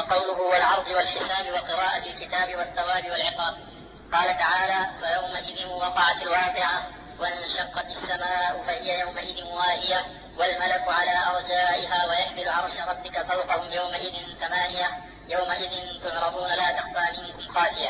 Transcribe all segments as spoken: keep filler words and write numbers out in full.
وقوله والعرض والحساب وقراءة الكتاب والثواب والعقاب. قال تعالى فيومئذ وقعت الواقعة وانشقت السماء فهي يومئذ واهية والملك على أرجائها ويحمل عرش ربك فوقهم يومئذ ثمانية يومئذ تعرضون لا تخفى منكم خافية.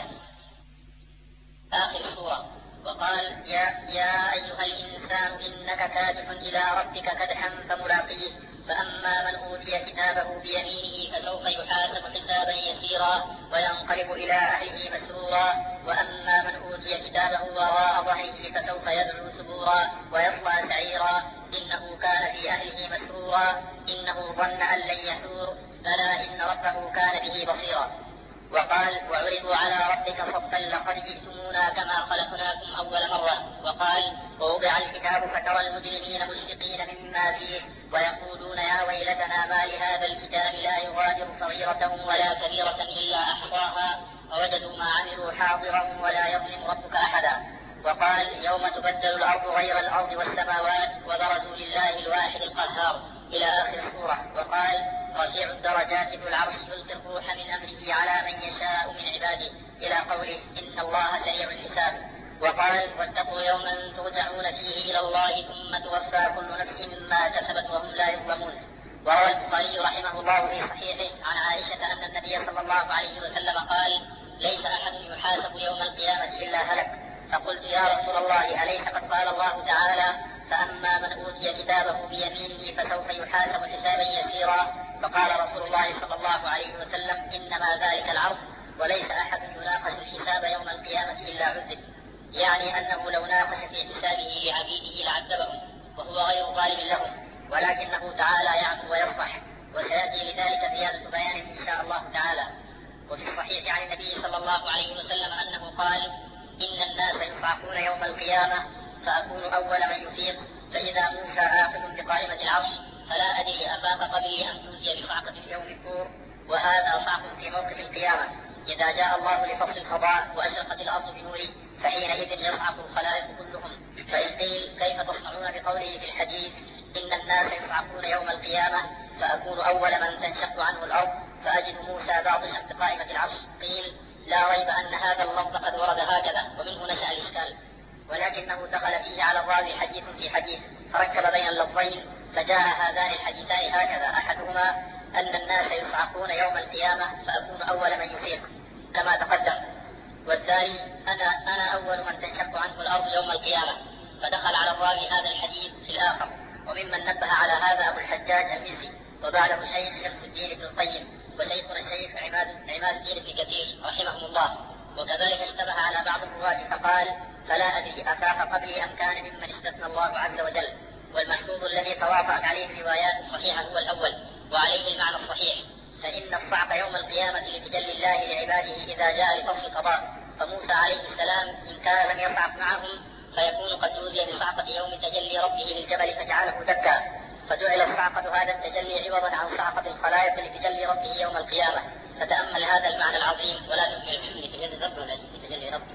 آخر السورة. وقال يا, يا أيها الإنسان إنك كادح إلى ربك كدحا فملاقيه فأما من أوتي كتابه بيمينه فسوف يحاسب حسابا يسيرا وينقلب إلى أهله مسرورا وأما من أوتي كتابه وراء ظهره فسوف يدعو ثبورا ويصلى سعيرا إنه كان في أهله مسرورا إنه ظن أن لن يحور بلى إن ربه كان به بصيرا. وقال وعرضوا على ربك صفا لقد جئتمونا كما خلقناكم أول مرة. وقال ووضع الكتاب فترى المجرمين مشفقين مما فيه ويقولون يا ويلتنا ما لهذا الكتاب لا يغادر صغيرة ولا كبيرة إلا أحصاها ووجدوا ما عملوا حاضرا ولا يظلم ربك أحدا. وقال يوم تبدل الأرض غير الأرض والسماوات وبرزوا لله الواحد القهار إلى آخر السورة. وقال رفيع الدرجات ذو العرش يلقي الروح من أمره على من يشاء من عباده إلى قوله إن الله سريع الحساب. وقال واتقوا يوما ترجعون فيه إلى الله ثم توفى كل نفس ما كسبت وهم لا يظلمون. وروى البخاري رحمه الله في صحيحه عن عائشة أن النبي صلى الله عليه وسلم قال ليس أحد يحاسب يوم القيامة إلا هلك. فقلت يا رسول الله أليس قد قال الله تعالى فأما من أوتي كتابه بيمينه فسوف يحاسب حسابا يسيرا. فقال رسول الله صلى الله عليه وسلم إنما ذلك العرض وليس أحد يناقش الحساب يوم القيامة إلا عذب، يعني أنه لو ناقش في حسابه لعبيده لعذبهم وهو غير ظالم لهم ولكنه تعالى يعفو ويصفح وسيأتي لذلك زيادة بيان إن شاء الله تعالى. وفي الصحيح عن النبي صلى الله عليه وسلم أنه قال إن الناس يصعقون يوم القيامة فأكون أول من يفيق فإذا موسى آخذ بقائمة العرش فلا أدري أفاق قبلي أم توتي بصعقة في يوم الطور. وهذا صعق في موقف القيامة إذا جاء الله لفصل القضاء وأشرقت الأرض بنوره فحينئذ يصعق الخلائق كلهم. فإن قيل كيف تصنعون بقوله في الحديث إن الناس يصعقون يوم القيامة فأكون أول من تنشق عنه الأرض فأجد موسى باطشا بقائمة العرش، قيل لا ريب أن هذا اللفظ قد ورد هكذا ومنه نشأ الإشكال، ولكنه دخل فيه على الراوي حديث في حديث فركب بين اللفظين فجاء هذان الحديثان هكذا أحدهما أن الناس يصعقون يوم القيامة فأكون أول من يفيق كما تقدم، والثاني أنا, أنا أول من تنشق عنه الأرض يوم القيامة، فدخل على الراوي هذا الحديث في الآخر. وممن نبه على هذا أبو الحجاج المزي وبعده شيخ شمس الدين ابن القيم وشيخنا الشيخ عماد, عماد الدين بن كثير رحمهم الله. وكذلك اشتبه على بعض الرواة فقال فلا أدري أفاق قبلي أم كان ممن استثنى الله عز وجل. والمحفوظ الذي توافقت عليه الروايات الصحيحة هو الأول وعليه المعنى الصحيح، فإن الصعق يوم القيامة لتجلي الله لعباده إذا جاء لفصل القضاء. فموسى عليه السلام إن كان لم يصعق معهم فيكون قد جوزي بصعقة يوم تجلي ربه للجبل فجعله دكا، فجعل الصعقة هذا التجلي عوضا عن صعقة الخلائق لتجلي ربه يوم القيامة. فتأمل هذا المعنى العظيم ولا تهمل لتجلي ربه ولا لتجلي ربه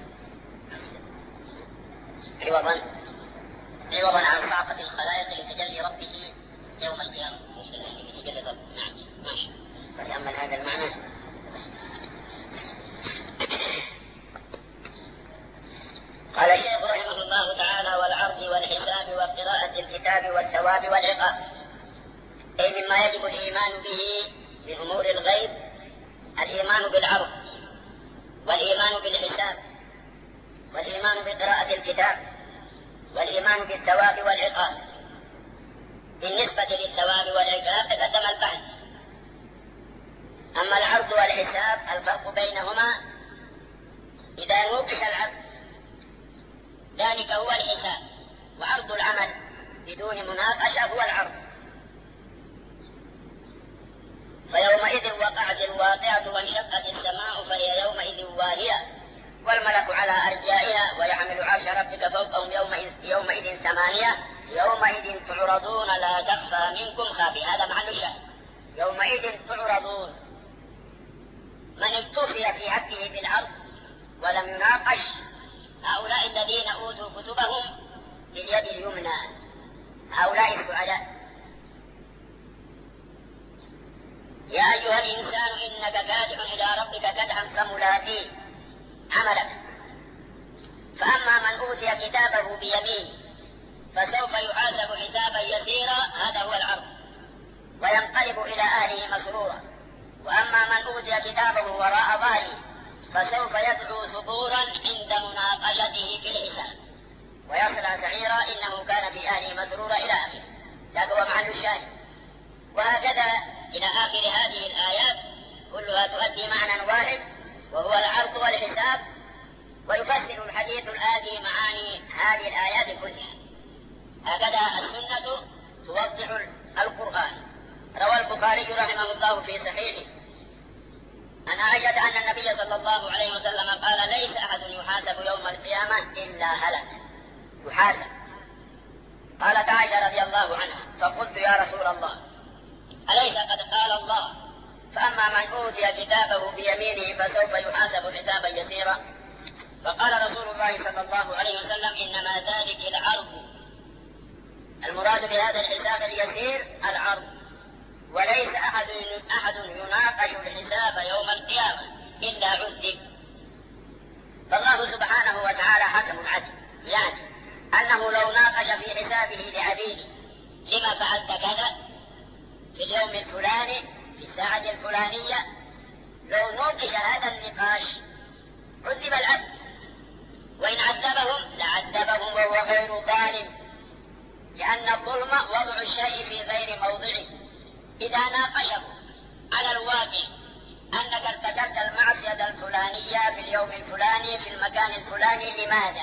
عوضا عوضا عن صعقة الخلائق لتجلي ربه يوم القيامة. نعم ماشي. فتأمل هذا المعنى. قال الشيخ رحمه الله تعالى والعرض والحساب وقراءة الكتاب والثواب والعقاب، أي مما يجب الإيمان به من أمور الغيب الإيمان بالعرض والإيمان بالحساب والإيمان بقراءة الكتاب والإيمان بالثواب والعقاب. بالنسبة للثواب والعقاب تقدم البحث. أما العرض والحساب الفرق بينهما إذا نوقش العبد ذلك هو الحساب، وعرض العمل بدون مناقشة هو العرض. فيومئذ وقعت الواقعة وانشقت السماء فهي يومئذ واهية والملك على أرجائها ويحمل عرش ربك فوقهم يومئذ, يومئذ ثمانية يومئذ تعرضون لا تخفى منكم خافية. هذا محل الشاهد. يومئذ تعرضون، من اكتفي في حقه بالعرض ولم يناقش هؤلاء الذين أوتوا كتبهم باليد اليمنى، هؤلاء السعداء. يا أيها الإنسان إنك كادح إلى ربك كدحا فملاقيه عملك. فأما من أوتي كتابه بيمينه فسوف يحاسب حسابا يسيرا، هذا هو العرض، وينقلب إلى أهله مسرورا. وأما من أوتي كتابه وراء ظهره فسوف يدعو ثبورا عند مناقشته في الحساب ويصلى سعيرا إنه كان في أهله مسرورا إلى آخره. هذا هو محل الشاهد. وهكذا إلى آخر هذه الآيات كلها تؤدي معنى واحد وهو العرض والحساب، ويفسر الحديث الآتي معاني هذه الآيات كلها. هكذا السنة توضح القرآن. روى البخاري رحمه الله في صحيحه عن عائشة أن النبي صلى الله عليه وسلم قال: ليس أحد يحاسب يوم القيامة إلا هلك. يحاسب. قالت عائشة رضي الله عنها: فقلت يا رسول الله أليس قد قال الله: فأما من أوتي كتابه بيمينه فسوف يحاسب حسابا يسيرا؟ فقال رسول الله صلى الله عليه وسلم: إنما ذلك العرض. المراد بهذا الحساب اليسير العرض، وليس أحد أحد يناقش الحساب يوم القيامة إلا عذب. فالله سبحانه وتعالى حكم عدل، يعني أنه لو ناقش في حسابه لعبيده: لما فعلت كذا في اليوم الفلاني في الساعة الفلانية، لو نوقش هذا النقاش عذب العبد، وإن عذبهم لعذبهم وهو غير ظالم، لأن الظلم وضع الشيء في غير موضعه. إذا ناقشه على الواقع أنك ارتكبت المعصية الفلانية في اليوم الفلاني في المكان الفلاني، لماذا؟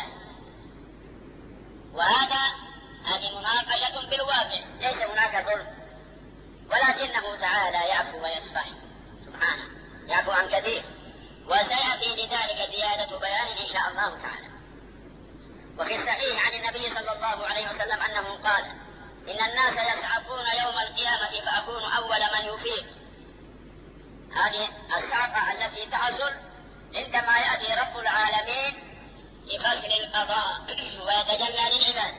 وهذا هذه مناقشة بالواقع، ليس هناك ظلم، ولكنه تعالى يعفو ويصفح سبحانه، يعفو عن كثير، وسيأتي لذلك زيادة بيان إن شاء الله تعالى. وفي الصحيح عن النبي صلى الله عليه وسلم أنه قال: إن الناس يصعقون يوم القيامة فأكون أول من يفيق. هذه الصعقة التي تحصل عندما يأتي رب العالمين لفصل القضاء ويتجلى للعباد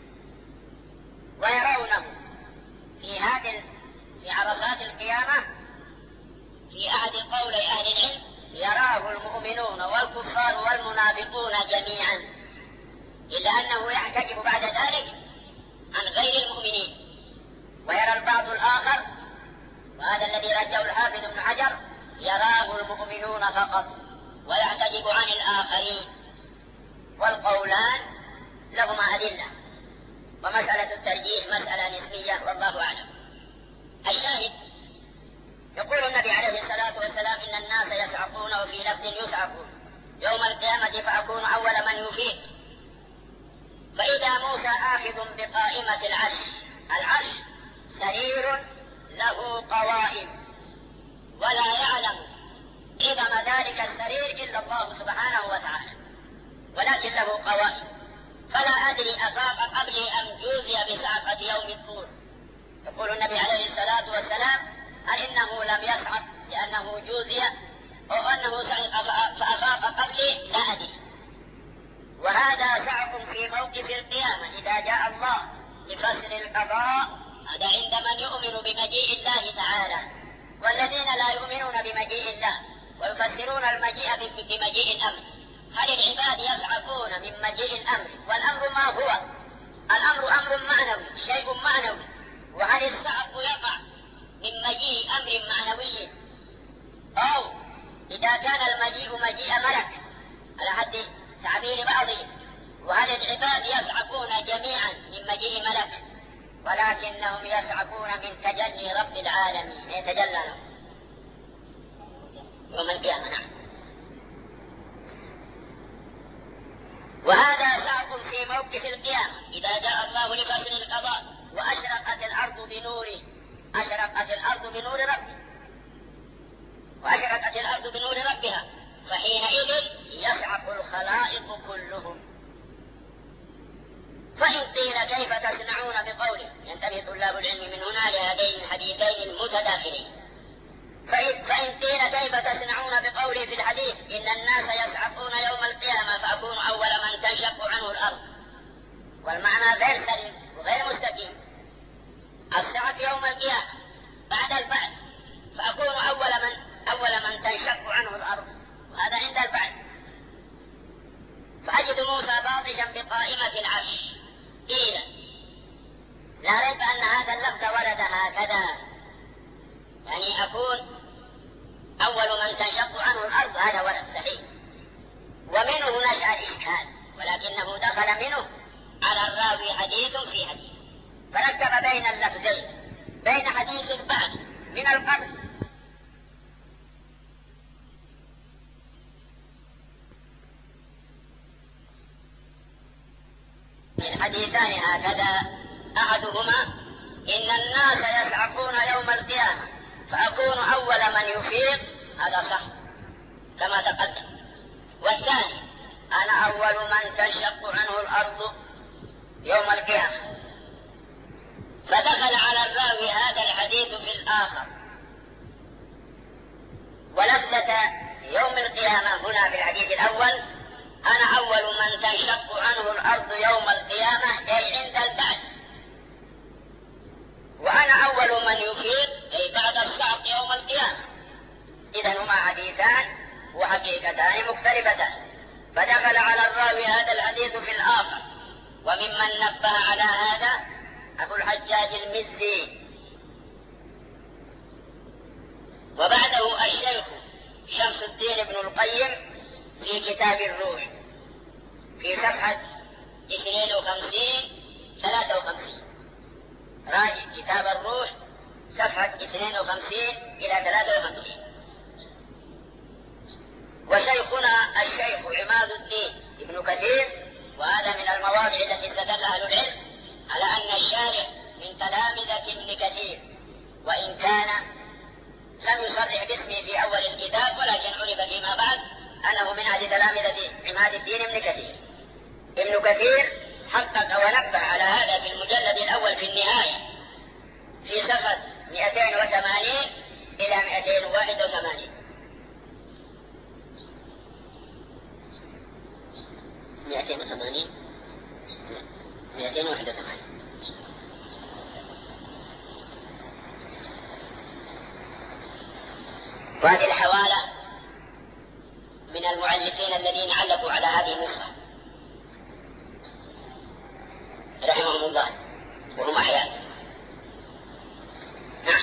ويرونه في هذه في عرصات القيامة. في أحد قولي أهل العلم: يراه المؤمنون والكفار والمنافقون جميعا، إلا أنه يحتجب بعد ذلك عن غير المؤمنين. ويرى البعض الآخر، وهذا الذي رجه الحافظ ابن حجر: يراه المؤمنون فقط ويحتجب عن الآخرين. والقولان لهما أدلة، ومسألة الترجيح مسألة نسبية والله أعلم. الشاهد: يقول النبي عليه الصلاة والسلام: إن الناس يصعقون، وفي لفظ يصعقون يوم القيامة فأكون أول من يفيق. فإذا موسى آخذ بقائمة العرش، العرش سرير له قوائم، ولا يعلم عظم ذلك السرير إلا الله سبحانه وتعالى، ولكن له قوائم. فلا أدري أفاق قبلي أم جوزي بصعقة يوم الطور. يقول النبي عليه الصلاة والسلام: أئنه لم يصعق لأنه جوزي، أو أنه صعق فأفاق قبلي، لا أدري. وهذا صعق في موقف القيامة إذا جاء الله لفصل القضاء. هذا عند من يؤمن بمجيء الله تعالى، والذين لا يؤمنون بمجيء الله ويفسرون المجيء بمجيء الأمر. هل العباد يصعقون من مجيء الأمر؟ والأمر ما هو؟ الأمر أمر معنوي، شيء معنوي. وهل الصعق يقع من مجيء أمر معنوي، أو إذا كان المجيء مجيء ملك على حد تعبير بعضهم؟ وهل العباد يصعقون جميعا من مجيء ملك؟ ولكنهم يصعقون من تجلي رب العالمين، يتجلى لهم يوم القيامة. نعم. وهذا صعق في موقف القيامة إذا جاء الله لفصل القضاء وأشرقت الأرض بنوره، أشرقت الأرض بنور ربها، وأشرقت الأرض بنور ربها، فحينئذ يصعق الخلائق كلهم. فإن قيل كيف تصنعون بقوله، ينتبه طلاب العلم من هنا لهذين الحديثين المتداخلين. فإن قيل كيف تصنعون بقوله في الحديث: إن الناس يصعقون يوم القيامة فأكون أول من تنشق عنه الأرض، والمعنى غير سليم وغير مستقيم. الصعق يوم القيامة بعد البعث، فأكون أول من أول من تنشق تنشق عنه الأرض، وهذا عند البعث. فأجد موسى باطشا بقائمة العرش قيل لا ريب أن هذا اللفظ ورد هكذا، يعني أكون أول من تنشق عنه الأرض، هذا ورد صحيح، ومنه نشأ الإشكال، ولكنه دخل منه على الراوي حديث في حديث، فركب بين اللفظين، بين حديث البعث من القبر من حديثان هكذا، أحدهما إن الناس يصعقون يوم القيامة فأكون أول من يفيق، هذا صح كما تقدم، والثاني أنا أول من تنشق عنه الأرض يوم القيامة، فدخل على الراوي هذا الحديث في الآخر، ولفظة يوم القيامة هنا في الحديث الأول أنا أول من تنشق عنه الأرض يوم القيامة أي عند البعث، وأنا أول من يفيق أي بعد الصعق يوم القيامة. إذن هما حديثان وحقيقتان مختلفتان، فدخل على الراوي هذا الحديث في الآخر. وممن نبه على هذا أبو الحجاج المزي، وبعده الشيخ شمس الدين ابن القيم في كتاب الروح في صفحة اثنين وخمسين ثلاثة وخمسين، راجع كتاب الروح صفحة اثنين وخمسين إلى ثلاثة وخمسين. وشيخنا الشيخ عماد الدين ابن كثير، وهذا من المواضع التي استدل أهل العلم على أن الشارع من تلامذة ابن كثير، وإن كان لم يصرح باسمه في أول الكتاب، ولكن عرف فيما بعد أنه من أحد تلامذة عماد الدين ابن كثير. ابن كثير حقق ونبه على هذا في المجلد الأول في النهاية في صفحة مئتين وثمانين إلى مئتين وواحد وثمانين. مئتين وثمانين مئتين وواحد وثمانين. وهذه الحوالة من المعلقين الذين علقوا على هذه النسخة رحمهم الله وهم أحياء. نعم.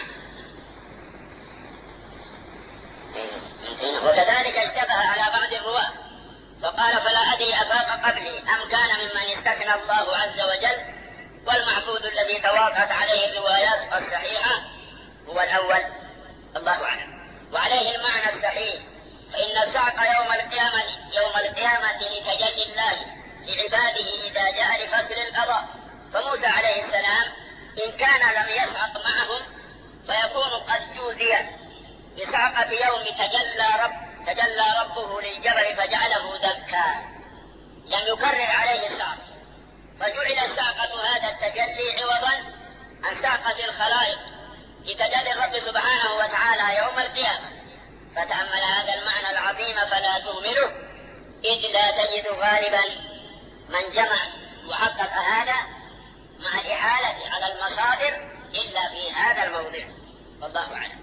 وكذلك اشتبه على بعض الرواة فقال فلا أدري أفاق قبلي أم كان ممن استثنى الله عز وجل، والمحفوظ الذي تواطأت عليه الروايات الصحيحة هو الأول، الله أعلم. وعليه المعنى الصحيح، فإن الصعق يوم القيامة يوم القيامة لتجلي الله لعباده إذا جاء لفصل القضاء، فموسى عليه السلام إن كان لم يصعق معهم فيكون قد جوزي بصعقة يوم تجلى رب تجلى ربه للجبل فجعله دكا، لم يكرر عليه الصعق، فجعل صعقة هذا التجلي عوضا عن صعقة الخلائق لتجلي الرب سبحانه وتعالى يوم القيامة. فتأمل هذا المعنى العظيم فلا تهمله، إذ لا تجد غالبا من جمع وحقق هذا مع الإحالة على المصادر إلا في هذا الموضع، والله أعلم.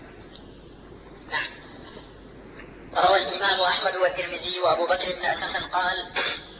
نعم. وروى الإمام أحمد والترمذي وأبو بكر بن أسد قال